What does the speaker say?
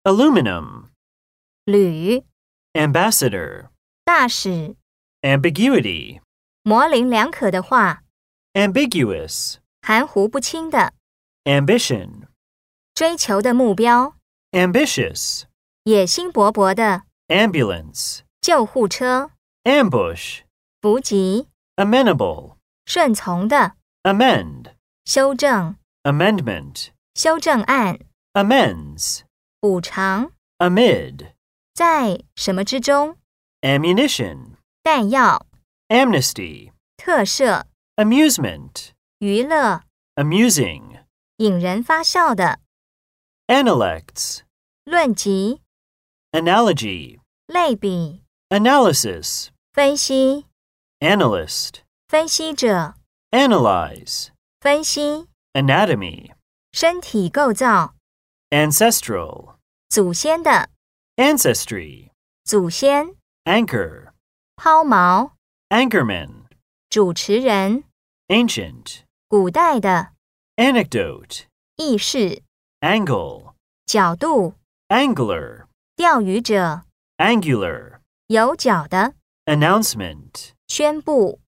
aluminum, 铝、 ambassador, 大使、 ambiguity, 模棱两可的话、 ambiguous, 含糊不清的、 ambition, 追求的目标、 ambitious, 野心勃勃的、 ambulance, 救护车、 ambush, 伏击、 amenable, 顺从的、 amend, 修正、 amendment, 修正案、 amends, 补偿、 amid, 在什么之中、 ammunition, 弹药、 amnesty, 特赦、 amusement, 娱乐、 amusing, 引人发笑的、 analects, 论及、 analogy, 类比、 analysis, 分析、 analyst, 分析者、 analyze, 分析、 anatomy, 身体构造、 ancestral, 祖先的、 ancestry, 祖先、 anchor, 抛锚、 anchorman, 主持人、 ancient, 古代的、 anecdote, 意识、 angle, 角度、 angular, 钓鱼者、 angular, 有角的、 announcement. 宣布。